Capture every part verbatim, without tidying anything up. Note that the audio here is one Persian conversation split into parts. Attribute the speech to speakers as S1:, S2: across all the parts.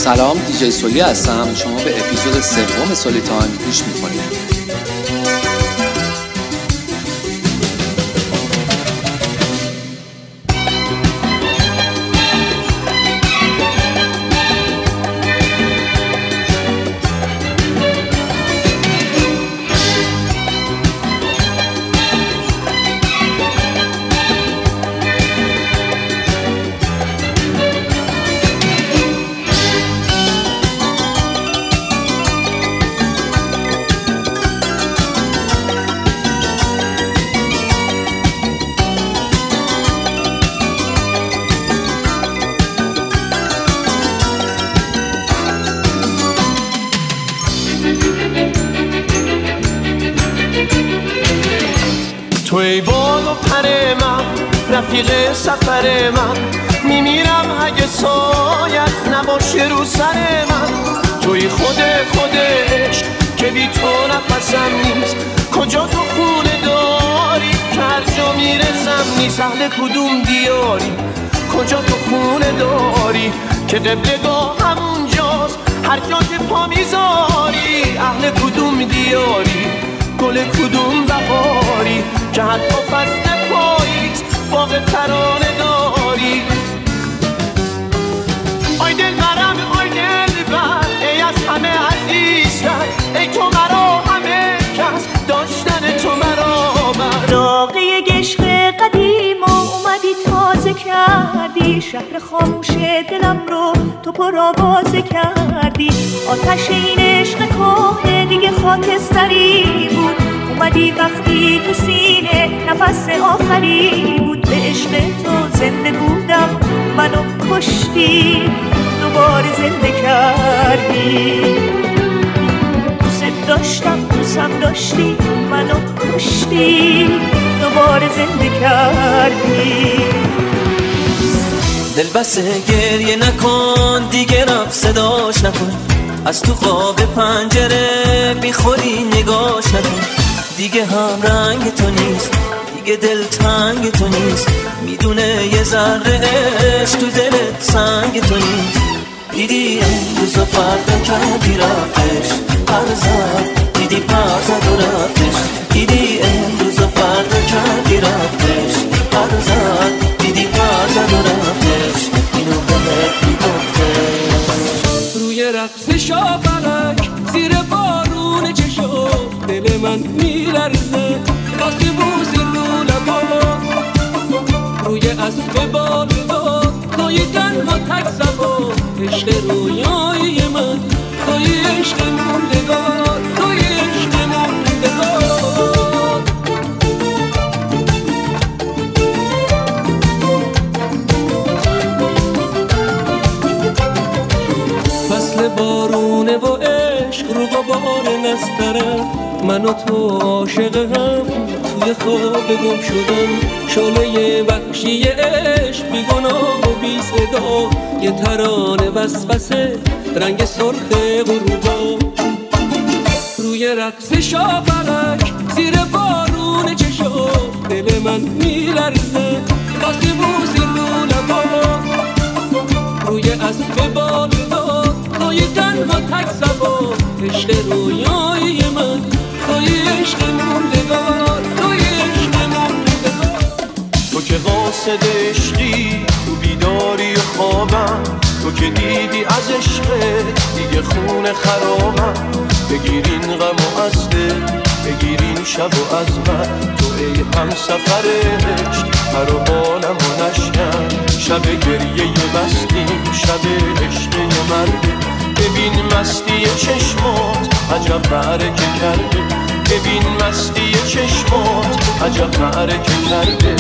S1: سلام، دیجی سولی هستم. شما به اپیزود سوم سولی تایم گوش میکنید.
S2: توی بال و پر من، رفیق سفر من، میمیرم اگه سایت نباشه رو سر من. توی خود خودش که بی تو نفسم نیست، کجا تو خونه داری که هر جا میرسم نیست. اهل کدوم دیاری، کجا تو خونه داری که قبلگاه همونجاست هر جا که پا میذاری. اهل کدوم دیاری، گل کدوم بهاری که حتی فصل پاییز باغ ترانه داری. آی دل برم، آی دل بر، ای از همه عزیزتر، ای تو مرا همه کس، داشتن تو مرا بر.
S3: راقی عشق قدیم اومدی تازه کردی، شهر خاموش دلم رو تو پر آوازه کردی. آتش این عشق کهنه دیگه خاکستری بود، اومدی وقتی تو سینه نفس آخری بود. به عشق تو زنده بودم، منو کشتی، دوباره زنده کردی. دوست داشتم، دوستم داشتی، منو کشتی، دوباره زنده کردی.
S4: دل بسه گریه نکن دیگه، رفت صداش نکن، از تو خواب پنجره بیخوری نگاش نکن. دیگه هم رنگ تو نیست، دیگه دل تنگ تو نیست، میدونه یه ذره عشق تو دلت سنگ تو نیست. دیدی امروز و فردا کردی رفتش، پر زد دیدی پر زد و رفتش. دیدی امروز و فردا کردی رفتش، پر زد دیدی پر زد و رفتش. اینو بهت میگفتش.
S5: روی رقص شاپرک زیر بارون چشم دل من میلرزه، واسه بوسی رو لبا روی اسب بالدار، توی تنها تک سبا. عشق رویای من، توی عشق موندگار، توی عشق موندگار. فصل بارونه و عشق رو غبار نسترم، من و تو عاشق هم توی خواب گم شدم. شعله وحشی عشق بی گناه و بی صدا، یه ترانه وسوسه رنگ سرخ غروبا. روی رقص شاپرک زیر بارون چشم دل من میلرزه، واسه بوسی رو لبا روی اسب بالدار، توی تنها تک سبا. عشق رویای من، توی عشق موندگار، توی عشق موندگار.
S2: تو که قاصد عشقی، تو بیداری و خوابم، تو که دیدی از عشقت دیگه خون خرابم. بگیرین غم و از دل، بگیرین شب و از من، تو ای هم سفر عشق پر و بالم و نشکن. شب گریه بستیم، شب عشق مرده. ببین مستی چشمات عجب برکه کرده، ببین مستی چشمات عجب برکه کرده.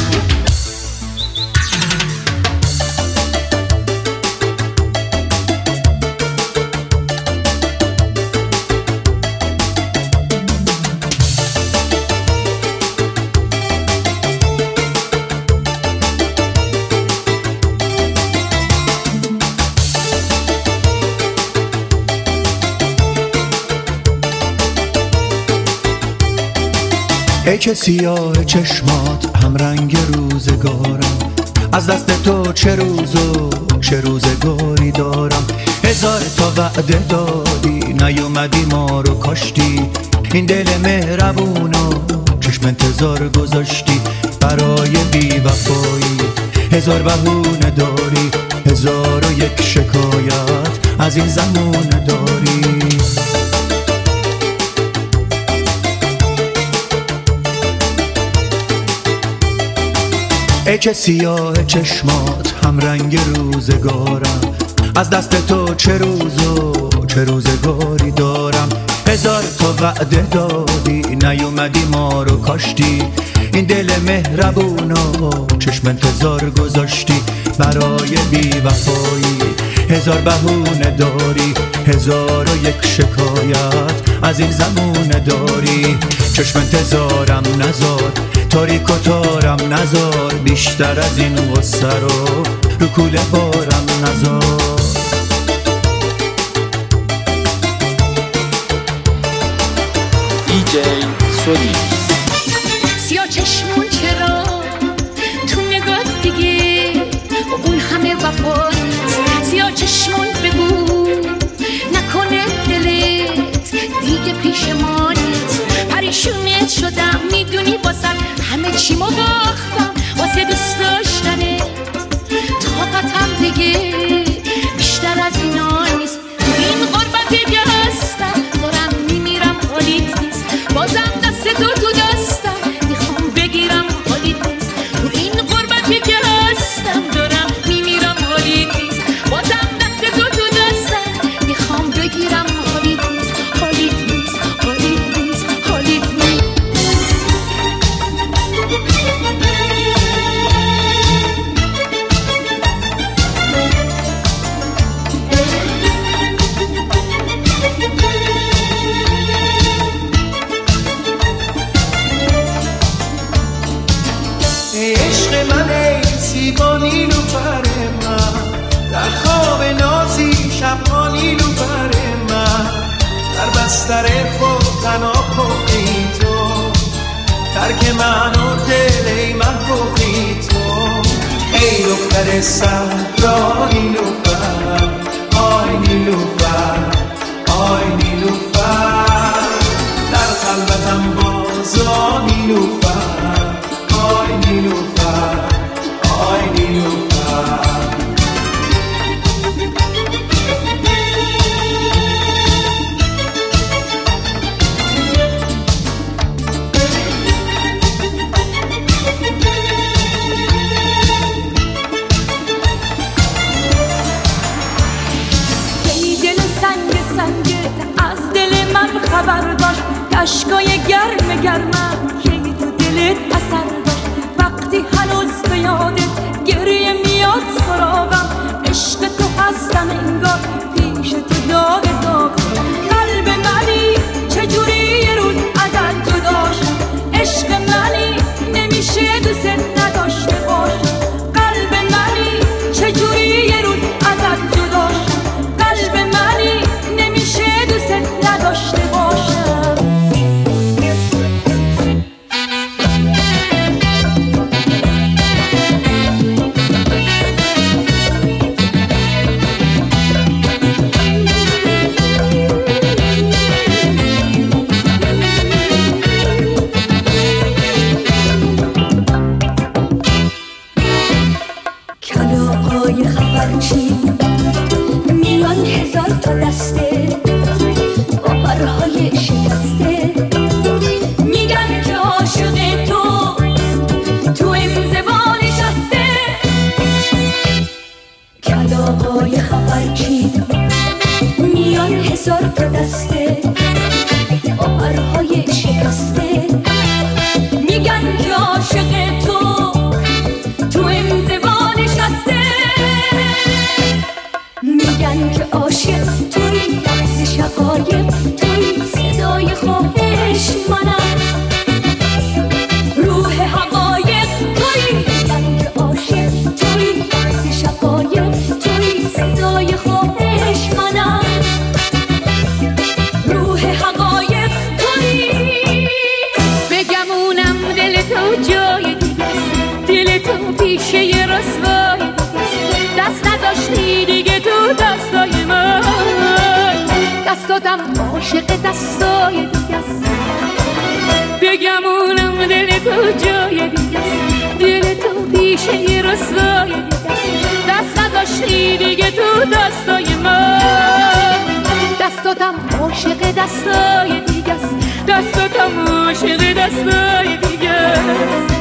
S6: ای که سیاه چشمات هم رنگ روزگارم، از دست تو چه روز و چه روزگاری دارم. هزار تا وعده دادی نیومدی ما رو کاشتی، این دل مهربونو چشم انتظار گذاشتی برای بی وفایی. هزار بهونه داری، هزار و یک شکایت از این زمونه داری. ای که سیاه چشمات هم رنگ روزگارم، از دست تو چه روز و چه روزگاری دارم. هزار تا وعده دادی نیومدی ما رو کاشتی، این دل مهربونو چشم انتظار گذاشتی برای بی وفایی. هزار بهونه داری، هزار و یک شکایت از این زمونه داری. چشم انتظارم نزار، تاریک و تارم نزار، بیشتر از این غصه رو رو کوله بارم نزار.
S1: دیجی سولی.
S7: سیاه چشمون چرا تو نگاه دیگه اون همه وفا نیست. سیاه چشمون بگو نکنه دلت دیگه پیش ما نیست. پریشونت شدم میدونی واسه همه چی ما باختم، واسه دوست داشتنه طاقتم دیگه بیشتر از اینا نیست. این غربت دیگه هستم دارم میمیرم حالیت نیست، بازم دست تو تو دستم میخوام بگیرم حالیت نیست. تو این غربتی که هستم دارم میمیرم حالیت نیست، بازم دست تو تو دستم میخوام بگیرم حالیت نیست. حالیت نیست، حالیت نیست، حالیت نیست.
S2: عشق من ای زیبا نیلوفر من، در خواب نازی شبها نیلوفر من، در بستر خود تنها کفی تو، ترک من و دل ای من کفی تو. ای دختر صحرا نیلوفر، آی نیلوفر، آی نیلوفر، در خلوتم بازا نیلوفر، آی نیلوفر، آی نیلوفر.
S3: ای دل سنگ سنگت از دل من خبر داشت، اشکای گرم گرمم که تو دلت اثر داشت. وقتی هنوز به یادت گریه میاد سراغم، عشق تو هستم انگار پیش تو داغ داغ. قلب منی چجوری یه روز ازت جدا شد، عشق منی نمیشه دوست نداشته باشم. قلب منی چجوری یه روز ازت جدا شد، قلب منی نمیشه دوست نداشته باشم. کلاغای خبرچی میان هزار تا دسته با پرهای شکسته، میگن که عاشق تو تو انزوا نشسته. کلاغای خبرچی میان هزار تا دسته با پرهای شکسته، میگن که عاشق تو تو انزوا نشسته. میگن که عاشق توی ز شقایق توی صدای خواهش منم، روح حقایق توی. میگن که عاشق توی ز شقایق توی صدای خواهش منم، روح حقایق توی.
S7: بگمونم دل تو جای دیگه، دل تو پیشه رسوای، دست نداشتی دیگه تو دستای من. دادم عاشق دستای دیگه است. بگمونم دل تو جای دیگه است، دل تو پیشه رسوای دیگه است. دست نداشتی دیگه تو دستای من، دست دادم عاشق دستای دیگه است، دست دادم عاشق دستای دیگه است.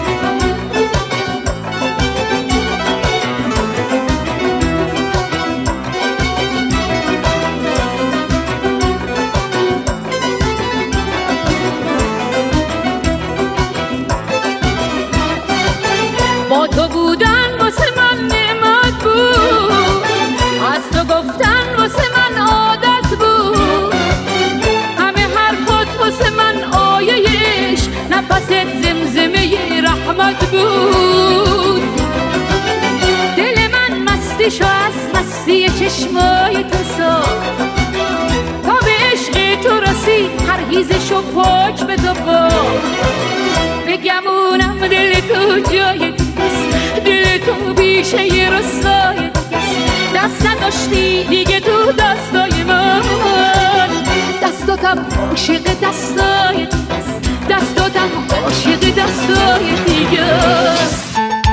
S7: با تو بودن واسه من نعمت بود، از تو گفتن واسه من عادت بود، همه حرفات واسه من آیهش، نفست زمزمه رحمت بود. دل من مستیشو از مستی چشمای تو ساخت، تا به عشق تو رسید پرهیزشو پاک به تو باخت. بگمونم دل تو جای دیگه است، دل تو بیشه رسای دیگه است. دست نداشتی دیگه تو دستای من، دست دادم عاشق دستای دیگه است، دست دادم عاشق دستای دیگه است.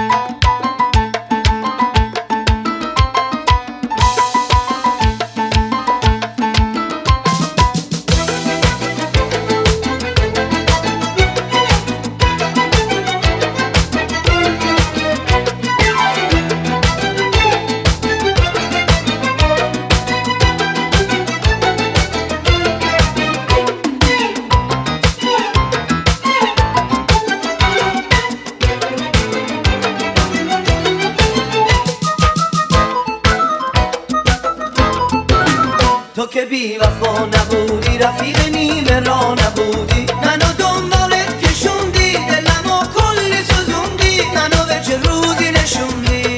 S2: تو که بی وفا نبودی، رفیق نیمه را نبودی، منو دنبالت کشوندی، دلمو کلی سوزوندی، منو به چه روزی نشوندی.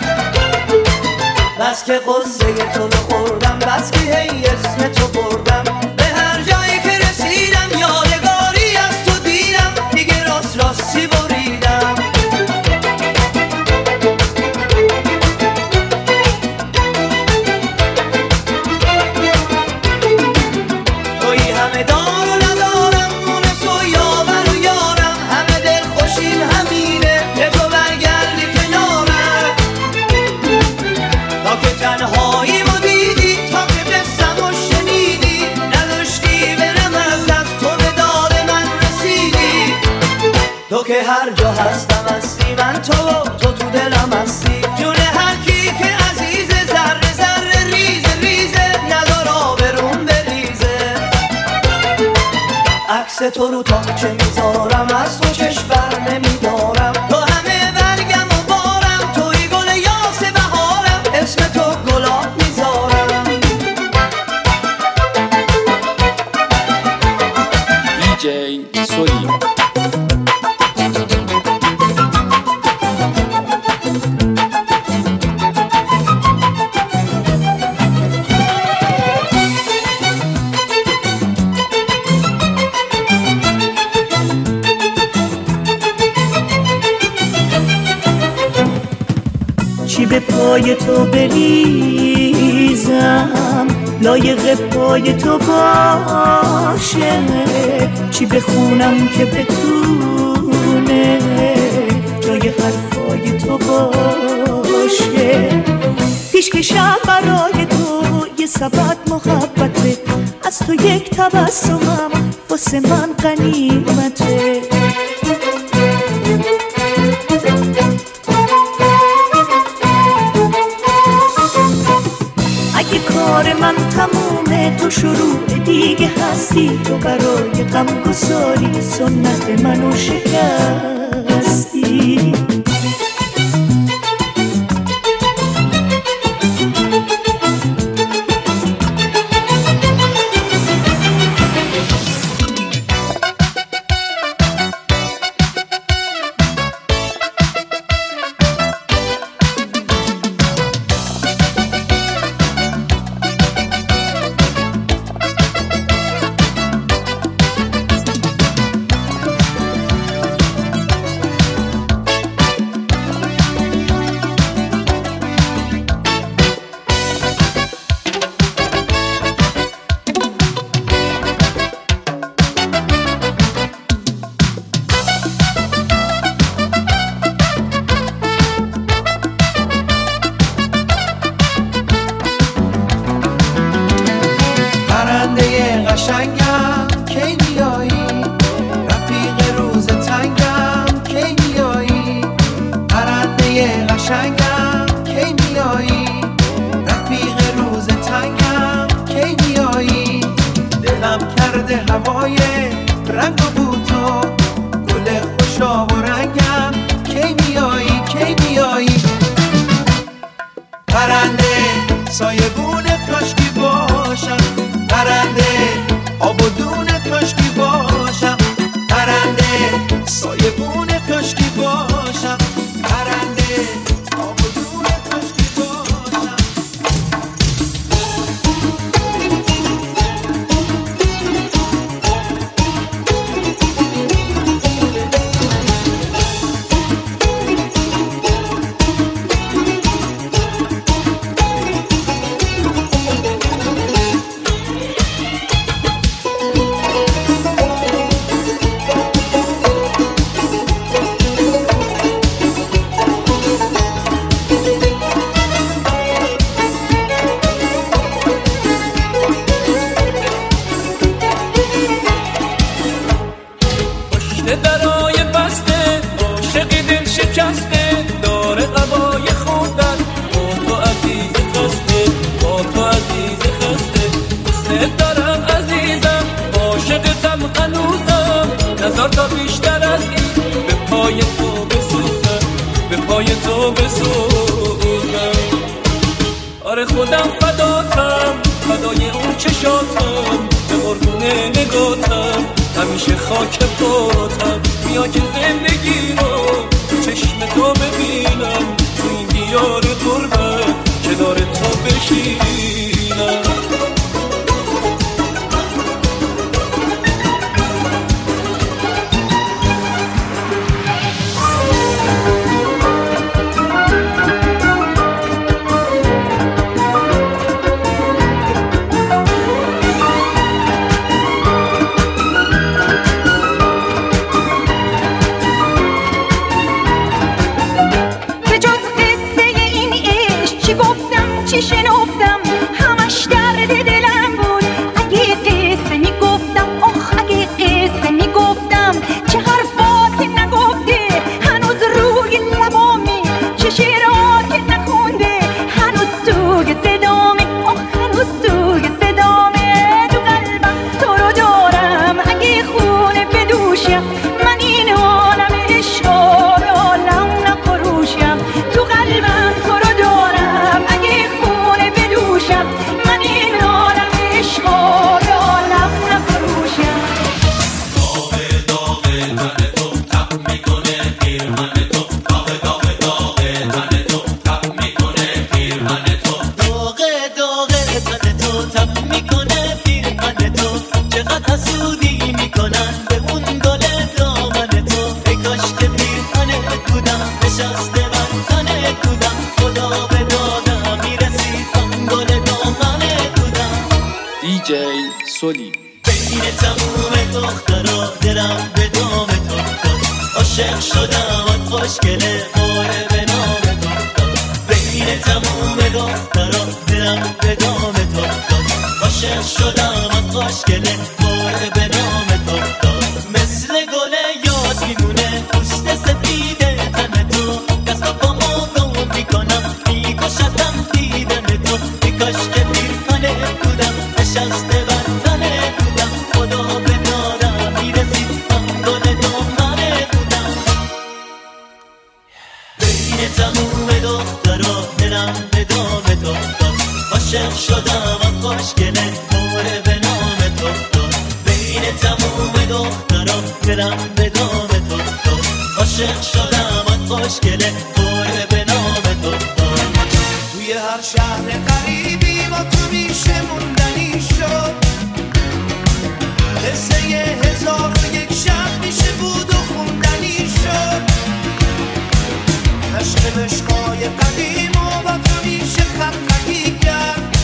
S2: بس که قصه تو رو خوردم، بس که هی اسم تو بردم، به هر جایی که رسیدم یادگاری از تو دیدم، دیگه راست راستی بریدم. تو که هر جا هستم هستی، من تو تو تو دلم هستی، جون هر کی که عزیزه، ذره ذره ریزه ریزه، ندار آبرون بریزه. عکس تو رو تا چه میذارم، از تو چشم بر نمیدارم، تو همه برگم و بارم، توی گل یاس بهارم، اسم تو گلاب میذارم.
S1: دی جی سولی.
S3: چی به پای تو بریزم لایق پای تو باشه، چی بخونم که بتونه جای حرفای تو باشه. پیشکشم برای تو یه سبد محبته، از تو یک تبسمم واسه من غنیمته. اگه کار من تمومه تو شروع دیگه هستی، تو برای غم گساری سنت منو شکستی.
S8: هوای رنگ و بوتو گل خوشاب و رنگم کی میایی کی میایی پرنده سایبونه کاشکی باشم پرنده آب و دونه کاشکی باشم پرنده سایبونه کاشکی باشم پرنده آب و دونه کاشکی باشم
S5: تا بیشتر از این به پای تو بسوزم به پای تو بسوزم آره خودم فداتم فدای اون چشاتم به قربون نگاتم همیشه خاک پاتم بیا که زندگی رو تو چشم تو ببینم تو این دیار غربت کنار تو بشینم
S3: چی شنفتم همش درد دلم بود اگه قصه میگفتم آخ اگه قصه میگفتم چه حرفاتی نگفته هنوز روی لبامی چه شعراتی نخونده هنوز توی صدامه آخ هنوز توی صدامه تو قلبم تو رو دارم اگه خونه بدوشم من این عالم عشق عالم نفروشم تو قلبم تو رو دارم اگه من این عالم عشق عالم نفروشم
S9: داغه داغه تن تو تب میکنه پیرهن تو داغه داغه داغه تن تو تب میکنه پیرهن تو
S10: داغه داغه تن تو تب میکنه پیرهن تو چقدر حسودی میکنن به اون گل دامن تو ای کاش که پیرهنت بودم نشسته بر تنت بودم خدا به دادم میرسید آن گل
S1: دی جی سولی
S10: بین تموم دخترا دلم به دام تو افتاد عاشق شدم آن خوشگله باره به نام تو افتاد بین تموم دخترا دلم به دام تو افتاد عاشق شدم آن خوشگله باره به نام تو افتاد مثل گل یاد میمونه پوست سفید تن تو دست و پامو گم میکنم میکشتم دیدن تو ای کاش که پیرهنت بودم نشسته بر تنت بودم خدا به دادم میرسید آن گل دامنت بودم بین تموم دخترا دلم به دام تو افتاد عاشق شدم آن خوشگله باره به نام تو افتاد بین تموم دخترا دلم به دام تو افتاد عاشق شدم آن خوشگله باره به نام تو افتاد
S8: توی هر شهر قریبی با تو میشه موندنی شد قصه هزار و یک شب میشه بود و خوندنی شد عشق مشقای قدیم و با تو میشه خطی کرد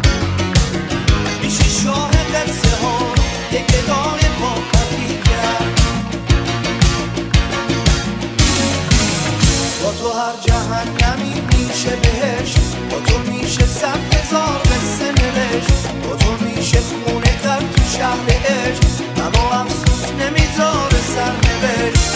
S8: میشه شاه قصه ها یک ادای با خطی کرد با تو هر جهنمی میشه بهشت با تو میشه صد هزار قصه نوشت با تو میشه خونه کرد تو شهر عشق اما افسوس نمیذاره سرنوشت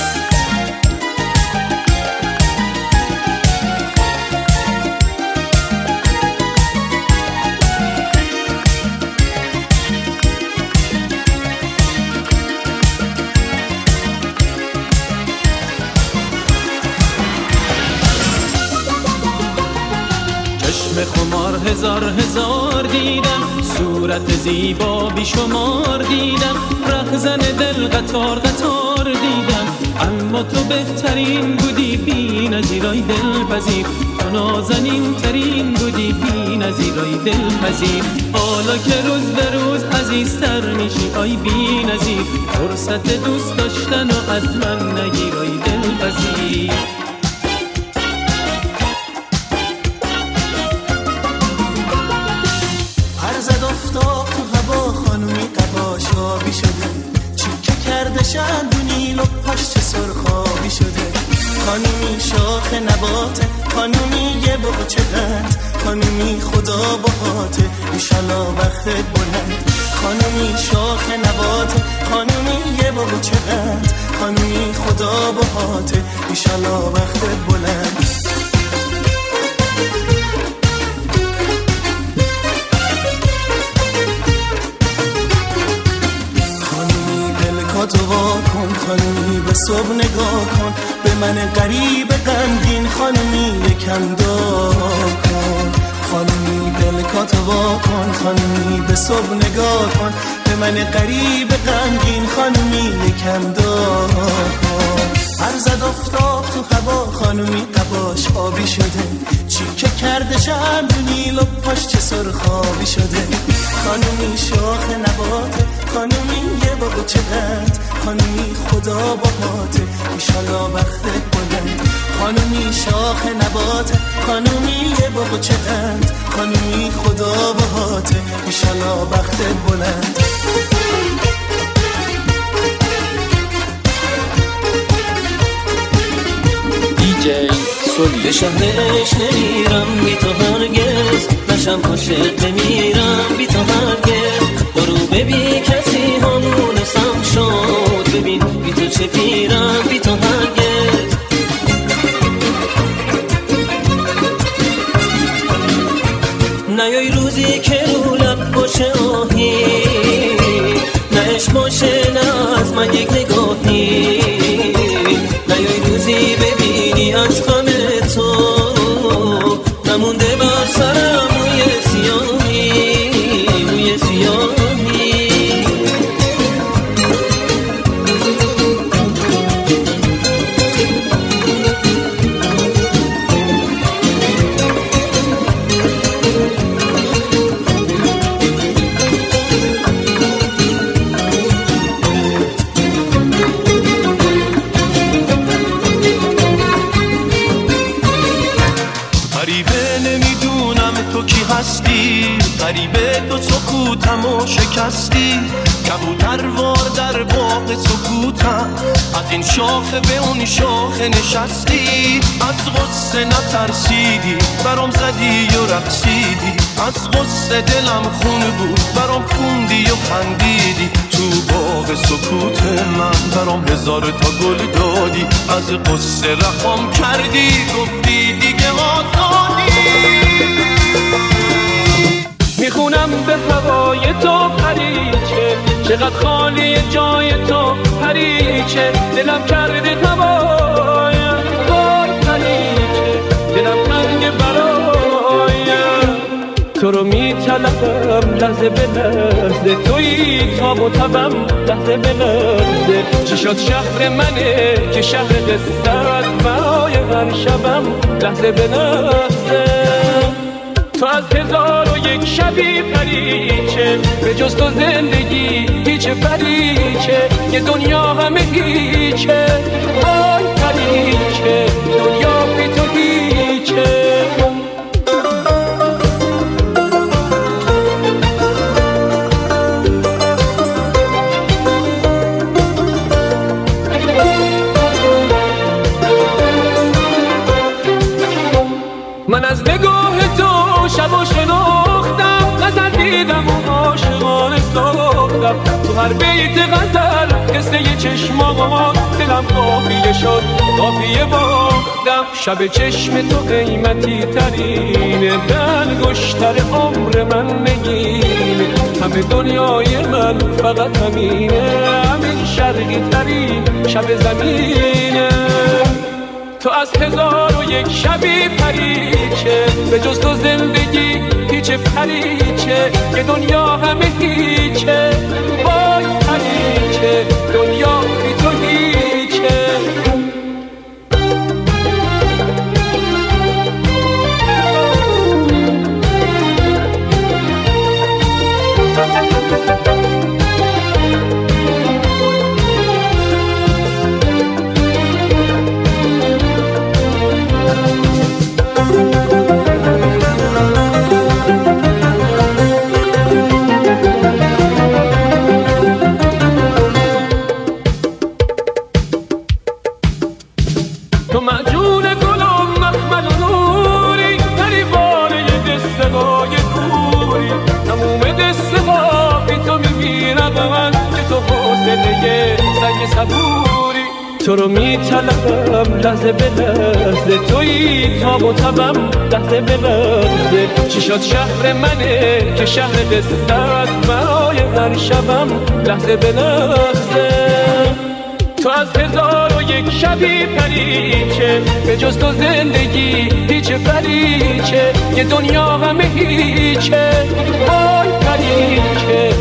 S11: چشم خمار هزار هزار دیدم، صورت زیبا بیشمار دیدم، رهزن دل قطار قطار دیدم، اما تو بهترین بودی بی نظیرای دلپذیر، تو نازنین ترین بودی بی نظیرای دلپذیر. حالا که روز به روز عزیزتر میشی آی بی نظیر، فرصت دوست داشتن و از من نگیرای دلپذیر.
S10: زد افتاد تو هوا خانومی قباش آبی شده، چیکه کرده شندونی لپاش چه سرخابی شده. خانومی شاخ نباته، خانومی یه بغچه قند، خانومی خدا بهاته ایشالا وقتت بلند. خانومی شاخ نباته، خانومی یه بغچه قند، خانومی خدا بهاته ایشالا وقتت بلند. تو وا کن خانومی به صبح نگاه کن، به من غریب غمگین خانومی یکم دعا کن. خانومی پلکاتو وا کن خانومی به صبح نگاه کن، به من غریب غمگین خانومی یکم دعا کن. هر زد افتاد تو هوا خانومی قباش آبی شده، چیکه کرده شمدونی لپاش چه سرخابی شده. خانومی شاخ نباته، خانومی یه بغچه قند، خانومی خدا بهاته ایشالا وقتت بلند. خانومی شاخ نباته، خانومی یه بغچه قند، خانومی خدا بهاته ایشالا وقتت بلند.
S4: به شهرش نمیرم بی تو هرگز، نشم عاشق نمیرم بی تو هرگز. برو ببین کسی همونسم شد، ببین بی تو چه پیرم بی تو هرگز. نیای روزی که رو لب باشه آهی، نه عشق باشه نه از من یک نگاهی. نیای روزی ببینی از غم تو نمونده بر سرم موی سیاهی، موی سیاهی.
S2: غریبه تو سکوتم و شکستی، کبوتر وار در باغ سکوتم، از این شاخه به اون شاخه نشستی. از غصه نترسیدی برام زدی و رقصیدی، از غصه دلم خون بود برام خوندی و خندیدی. تو باغ سکوت من برام هزار تا گل دادی، از غصه رهام کردی گفتی دیگه آزادی.
S5: میخونم به هوای تو پریچه، چقدر خالی جای تو پریچه. دلم کرده هوایم وای پریچه، دلم تنگ برایم. تو رو میطلبم لحظه به لحظه، تویی تاب و تبم لحظه به لحظه. چی شد شهر منه که شهر قصت، برای هر شبم لحظه به لحظه. تو از هزار و یک شبی پریچه، به جز تو زندگی هیچ پریچه. یه دنیا همه هیچه وای پریچه، دنیا بی تو هیچه. من از نگاه تو شب و شناختم، غزل دیدم و عاشقانه ساختم. تو هر بیت غزل قصه چشمات، دلم قافیه شد قافیه باختم. شب چشم تو قیمتی ترینه، به انگشتر عمر من نگینه. همه دنیای من فقط همینه، همین شرقی ترین شب زمینه. تو
S11: تو از هزار و یک شبی پریچه به جز تو زندگی هیچ پریچه که دنیا همه هیچه وای پریچه دنیا بی تو هیچه تو معجون گلم مخمل و نوری گریبانه دستگاه دوری تموم دسته ها بی تو میمیرم من که تو حوصله سنگ صبوری تو رو میطلبم لحظه به لحظه تویی تاب و تبم لحظه به لحظه چی شد شهر منه که شهر دسته از برای هر شبم لحظه به لحظه تو از هزار و یک شبی پریچه به جز تو زندگی هیچ پریچه یه دنیا همه هیچه وای پریچه